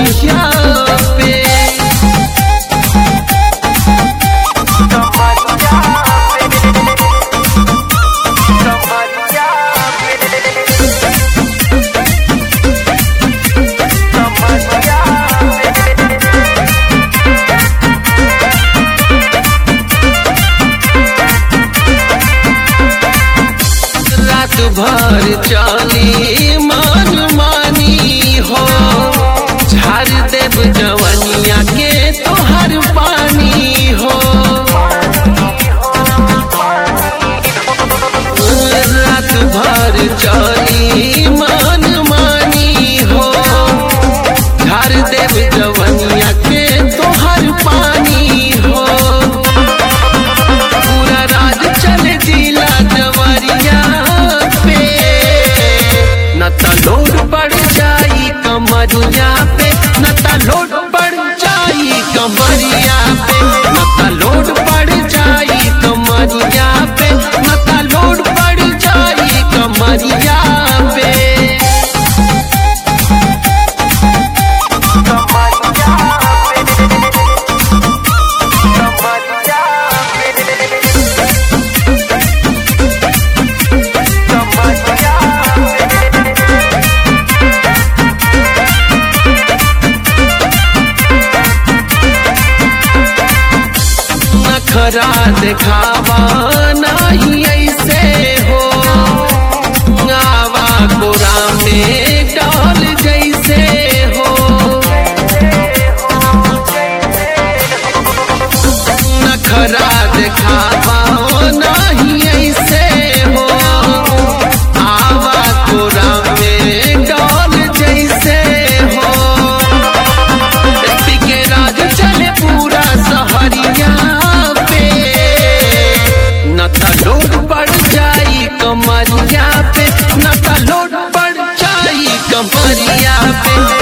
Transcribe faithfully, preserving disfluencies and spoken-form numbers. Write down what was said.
कमरिया पे। रात भर चली मन मानी हो, झाड़ देव जवनिया के तोहर पानी हो। रात भर चली मन मानी हो, झाड़ देव जवनिया के तोहर पानी हो। पूरा राज चले जिला जवरिया पे, न त लोड बढ़ जाई कमरिया पे, न त लोड बढ़ जाई कमरिया पे, न त लोड बढ़ जाई कमरिया पे, न त लोड बढ़ जाई कमरिया पे। नखरा दिखावा नहीं ऐसे हो, आवा कोरा में डाल जैसे हो। नखरा दिखावा नहीं ऐसे हो, आवा कोरा में डाल जैसे हो। के राज चले पूरा सहरिया पे, न त लोड बढ़ जाई कमरिया पे, न त लोड बढ़ जाई कमरिया पे।